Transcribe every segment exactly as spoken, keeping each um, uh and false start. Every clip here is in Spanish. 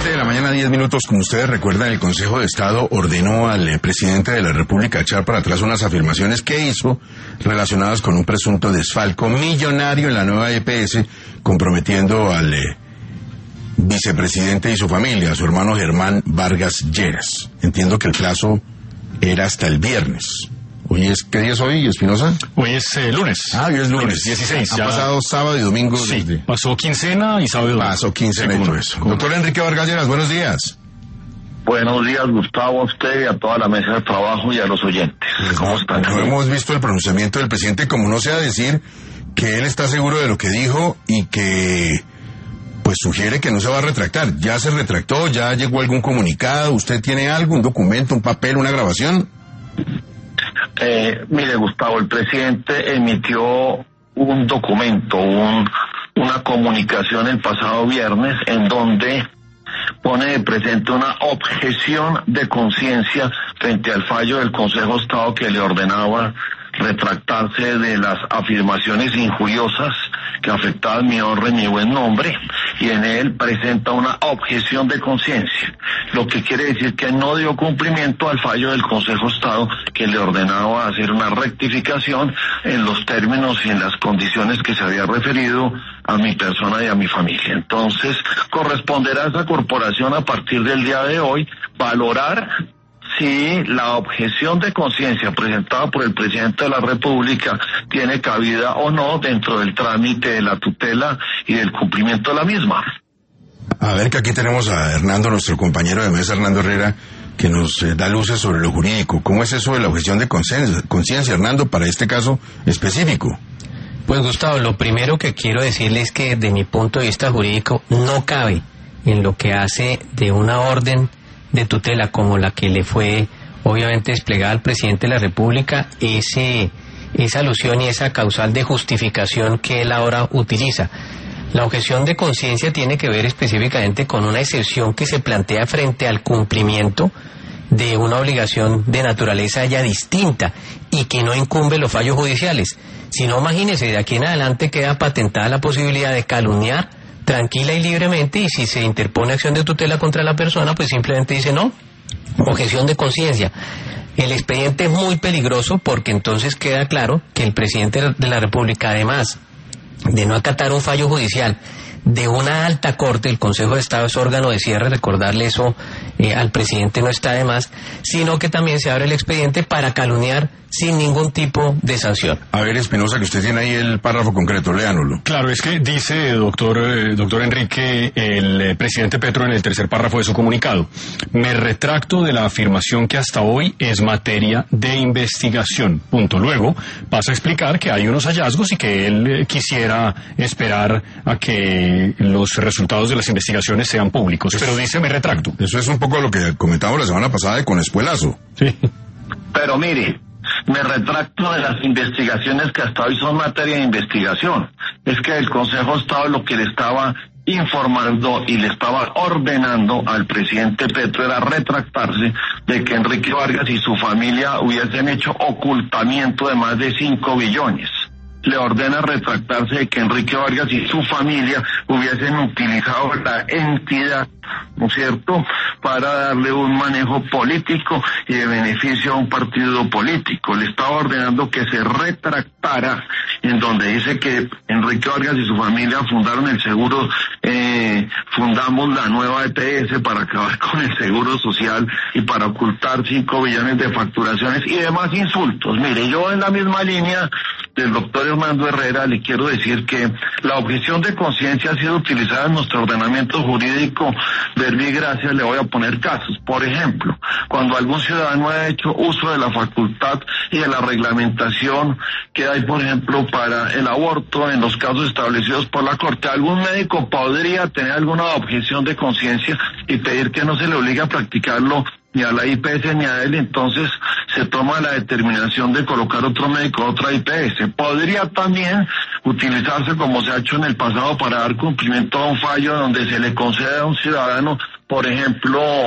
siete de la mañana, diez minutos. Como ustedes recuerdan, el Consejo de Estado ordenó al eh, presidente de la República echar para atrás unas afirmaciones que hizo relacionadas con un presunto desfalco millonario en la nueva E P S, comprometiendo al eh, vicepresidente y su familia, a su hermano Germán Vargas Lleras. Entiendo que el plazo era hasta el viernes. Hoy es, ¿qué día es hoy, Espinosa? Hoy es eh, lunes. Ah, hoy es lunes. lunes dieciséis. Ha ya... pasado sábado y domingo. Sí, desde... pasó quincena y sábado y domingo. Pasó quincena y todo eso. Doctor Enrique Vargas Lleras, buenos días. Buenos días, Gustavo, a usted y a toda la mesa de trabajo y a los oyentes. ¿Cómo están? No hemos visto el pronunciamiento del presidente, como no sea decir que él está seguro de lo que dijo y que pues sugiere que no se va a retractar. ¿Ya se retractó? ¿Ya llegó algún comunicado? ¿Usted tiene algo, un documento, un papel, una grabación? Eh, mire, Gustavo, el presidente emitió un documento, un, una comunicación el pasado viernes en donde pone de presente una objeción de conciencia frente al fallo del Consejo de Estado que le ordenaba retractarse de las afirmaciones injuriosas que afectaban mi honra y mi buen nombre, y en él presenta una objeción de conciencia, lo que quiere decir que no dio cumplimiento al fallo del Consejo de Estado que le ordenaba hacer una rectificación en los términos y en las condiciones que se había referido a mi persona y a mi familia. Entonces, corresponderá a esa corporación a partir del día de hoy valorar si la objeción de conciencia presentada por el presidente de la República tiene cabida o no dentro del trámite de la tutela y del cumplimiento de la misma. A ver, que aquí tenemos a Hernando, nuestro compañero de mesa, Hernando Herrera, que nos eh, da luces sobre lo jurídico. ¿Cómo es eso de la objeción de conciencia, Hernando, para este caso específico? Pues, Gustavo, lo primero que quiero decirle es que, de mi punto de vista jurídico, no cabe en lo que hace de una orden de tutela como la que le fue obviamente desplegada al presidente de la República, ese, esa alusión y esa causal de justificación que él ahora utiliza. La objeción de conciencia tiene que ver específicamente con una excepción que se plantea frente al cumplimiento de una obligación de naturaleza ya distinta y que no incumbe los fallos judiciales. Si no, imagínese, de aquí en adelante queda patentada la posibilidad de calumniar tranquila y libremente, y si se interpone acción de tutela contra la persona, pues simplemente dice no, objeción de conciencia. El expediente es muy peligroso porque entonces queda claro que el presidente de la República, además de no acatar un fallo judicial de una alta corte, el Consejo de Estado es órgano de cierre, recordarle eso eh, al presidente no está de más, sino que también se abre el expediente para calumniar sin ningún tipo de sanción. A ver, Espinosa, que usted tiene ahí el párrafo concreto, léanoslo. Claro, es que dice, doctor, eh, doctor Enrique, el eh, presidente Petro en el tercer párrafo de su comunicado: me retracto de la afirmación que hasta hoy es materia de investigación. Punto. Luego pasa a explicar que hay unos hallazgos y que él eh, quisiera esperar a que los resultados de las investigaciones sean públicos. Pero dice, me retracto. Eso es un poco lo que comentamos la semana pasada de con Espuelazo. Sí. Pero mire, me retracto de las investigaciones que hasta hoy son materia de investigación. Es que el Consejo de Estado lo que le estaba informando y le estaba ordenando al presidente Petro era retractarse de que Enrique Vargas y su familia hubiesen hecho ocultamiento de más de cinco billones. Le ordena retractarse de que Enrique Vargas y su familia hubiesen utilizado la entidad, ¿no es cierto?, para darle un manejo político y de beneficio a un partido político. Le estaba ordenando que se retractara, en donde dice que Enrique Vargas y su familia fundaron el seguro, eh, fundamos la nueva E P S para acabar con el seguro social y para ocultar cinco billones de facturaciones y demás insultos. Mire, yo en la misma línea del doctor Hernando Herrera le quiero decir que la objeción de conciencia ha sido utilizada en nuestro ordenamiento jurídico. Verbi gracias, le voy a poner casos. Por ejemplo, cuando algún ciudadano ha hecho uso de la facultad y de la reglamentación que hay, por ejemplo, para el aborto en los casos establecidos por la Corte, algún médico podría tener alguna objeción de conciencia y pedir que no se le obligue a practicarlo ni a la I P S ni a él, entonces se toma la determinación de colocar otro médico a otra I P S. Podría también utilizarse, como se ha hecho en el pasado, para dar cumplimiento a un fallo donde se le concede a un ciudadano, por ejemplo,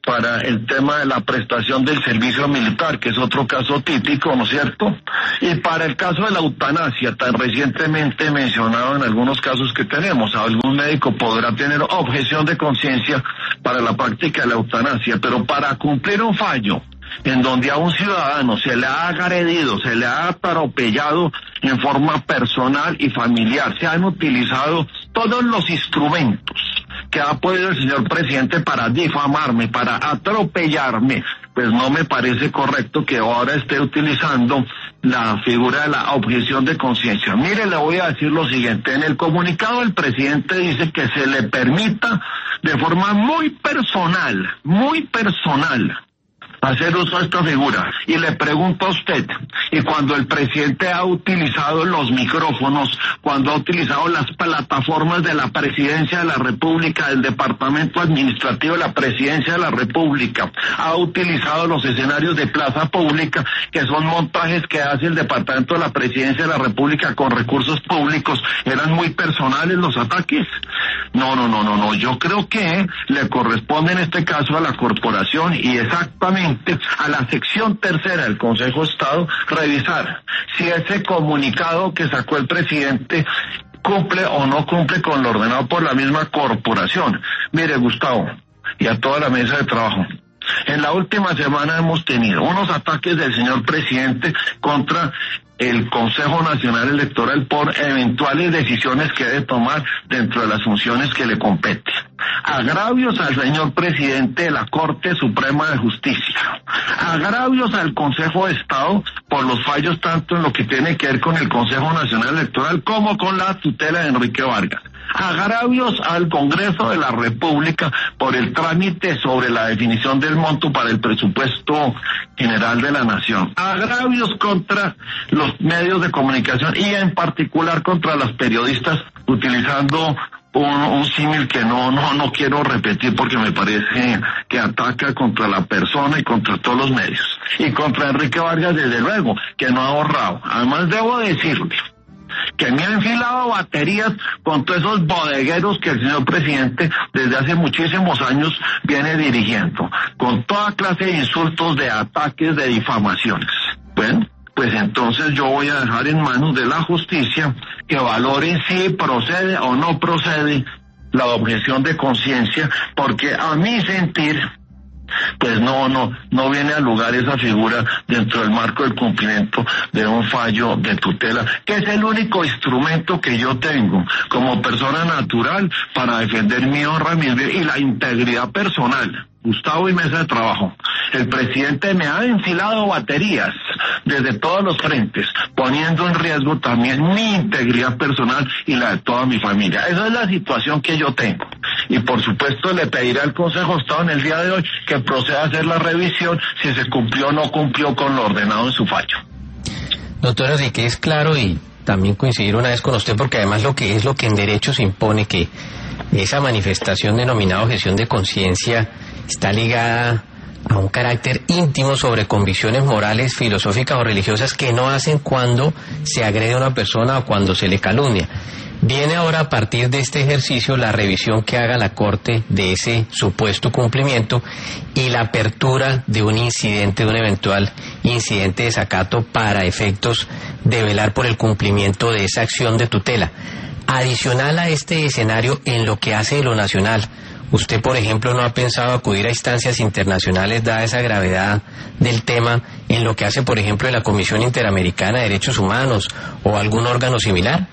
para el tema de la prestación del servicio militar, que es otro caso típico, ¿no es cierto? Y para el caso de la eutanasia, tan recientemente mencionado en algunos casos que tenemos, algún médico podrá tener objeción de conciencia para la práctica de la eutanasia, pero para cumplir un fallo en donde a un ciudadano se le ha agredido, se le ha atropellado en forma personal y familiar, se han utilizado todos los instrumentos que ha podido el señor presidente para difamarme, para atropellarme, pues no me parece correcto que ahora esté utilizando la figura de la objeción de conciencia. Mire, le voy a decir lo siguiente, en el comunicado el presidente dice que se le permita de forma muy personal, muy personal, hacer uso de esta figura. Y le pregunto a usted, y cuando el presidente ha utilizado los micrófonos, cuando ha utilizado las plataformas de la Presidencia de la República, del Departamento Administrativo de la Presidencia de la República, ha utilizado los escenarios de plaza pública, que son montajes que hace el Departamento de la Presidencia de la República con recursos públicos, ¿eran muy personales los ataques? No, no, no, no, no, yo creo que le corresponde en este caso a la corporación y exactamente a la sección tercera del Consejo de Estado revisar si ese comunicado que sacó el presidente cumple o no cumple con lo ordenado por la misma corporación. Mire, Gustavo, y a toda la mesa de trabajo, en la última semana hemos tenido unos ataques del señor presidente contra el Consejo Nacional Electoral por eventuales decisiones que debe tomar dentro de las funciones que le competen. Agravios al señor presidente de la Corte Suprema de Justicia. Agravios al Consejo de Estado por los fallos tanto en lo que tiene que ver con el Consejo Nacional Electoral como con la tutela de Enrique Vargas. Agravios al Congreso de la República por el trámite sobre la definición del monto para el presupuesto general de la nación. Agravios contra los medios de comunicación y en particular contra las periodistas, utilizando un, un símil que no, no, no quiero repetir porque me parece que ataca contra la persona y contra todos los medios. Y contra Enrique Vargas, desde luego, que no ha ahorrado. Además, debo decirle que me ha enfilado baterías con todos esos bodegueros que el señor presidente desde hace muchísimos años viene dirigiendo, con toda clase de insultos, de ataques, de difamaciones. Bueno, pues entonces yo voy a dejar en manos de la justicia que valore si procede o no procede la objeción de conciencia, porque a mi sentir, pues no, no, no viene a lugar esa figura dentro del marco del cumplimiento de un fallo de tutela, que es el único instrumento que yo tengo como persona natural para defender mi honra, mi vida y la integridad personal. Gustavo y mesa de trabajo, el presidente me ha enfilado baterías desde todos los frentes, poniendo en riesgo también mi integridad personal y la de toda mi familia. Esa es la situación que yo tengo. Y por supuesto le pediré al Consejo de Estado en el día de hoy que proceda a hacer la revisión si se cumplió o no cumplió con lo ordenado en su fallo. Doctor Enrique, es claro y también coincidir una vez con usted porque además lo que es lo que en derecho se impone, que esa manifestación denominada objeción de conciencia está ligada a un carácter íntimo sobre convicciones morales, filosóficas o religiosas que no hacen cuando se agrede a una persona o cuando se le calumnia. Viene ahora a partir de este ejercicio la revisión que haga la Corte de ese supuesto cumplimiento y la apertura de un incidente, de un eventual incidente de desacato para efectos de velar por el cumplimiento de esa acción de tutela. Adicional a este escenario, en lo que hace de lo nacional, ¿usted, por ejemplo, no ha pensado acudir a instancias internacionales dada esa gravedad del tema en lo que hace, por ejemplo, de la Comisión Interamericana de Derechos Humanos o algún órgano similar?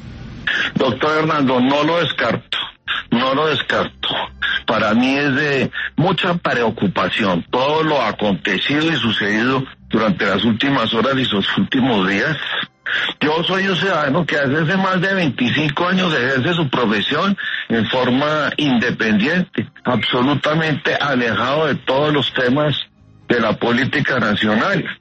Doctor Hernando, no lo descarto, no lo descarto. Para mí es de mucha preocupación todo lo acontecido y sucedido durante las últimas horas y sus últimos días. Yo soy un ciudadano que desde hace más de veinticinco años ejerce su profesión en forma independiente, absolutamente alejado de todos los temas de la política nacional.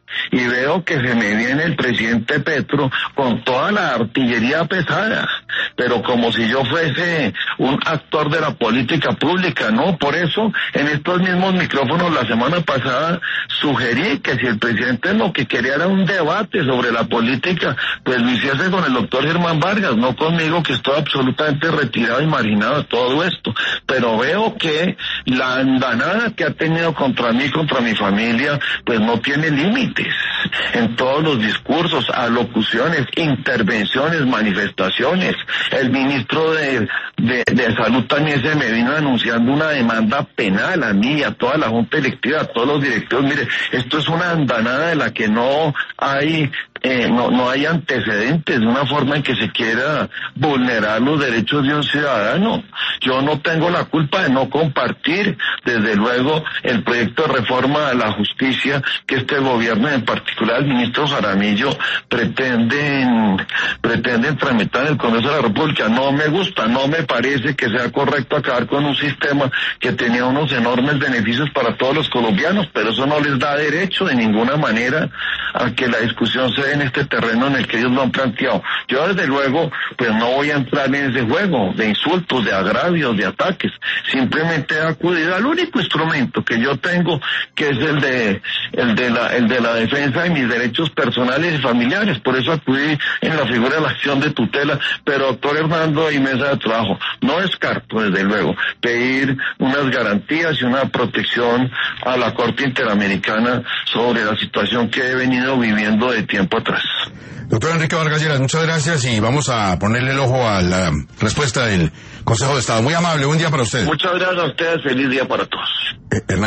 y veo que se me viene el presidente Petro con toda la artillería pesada, pero como si yo fuese un actor de la política pública, ¿no? Por eso, en estos mismos micrófonos la semana pasada sugerí que si el presidente lo que quería era un debate sobre la política, pues lo hiciese con el doctor Germán Vargas, no conmigo, que estoy absolutamente retirado y marginado de todo esto. Pero veo que la andanada que ha tenido contra mí, contra mi familia, pues no tiene límites. En todos los discursos, alocuciones, intervenciones, manifestaciones. El ministro de, de, de Salud también se me vino anunciando una demanda penal a mí, a toda la junta directiva, a todos los directivos. Mire, esto es una andanada de la que no hay Eh, no, no hay antecedentes de una forma en que se quiera vulnerar los derechos de un ciudadano. Yo no tengo la culpa de no compartir, desde luego, el proyecto de reforma a la justicia que este gobierno, en particular el ministro Jaramillo, pretenden, pretenden tramitar en el Congreso de la República. No me gusta, no me parece que sea correcto acabar con un sistema que tenía unos enormes beneficios para todos los colombianos, pero eso no les da derecho de ninguna manera a que la discusión se en este terreno en el que ellos lo han planteado. Yo desde luego pues no voy a entrar en ese juego de insultos, de agravios, de ataques. Simplemente he acudido al único instrumento que yo tengo, que es el de el de la el de la defensa de mis derechos personales y familiares. Por eso acudí en la figura de la acción de tutela. Pero doctor Hernando y mesa de trabajo, no descarto desde luego pedir unas garantías y una protección a la Corte Interamericana sobre la situación que he venido viviendo de tiempo atrás. Doctor Enrique Vargas Lleras, muchas gracias y vamos a ponerle el ojo a la respuesta del Consejo de Estado. Muy amable, buen día para usted. Muchas gracias a ustedes, feliz día para todos. Eh,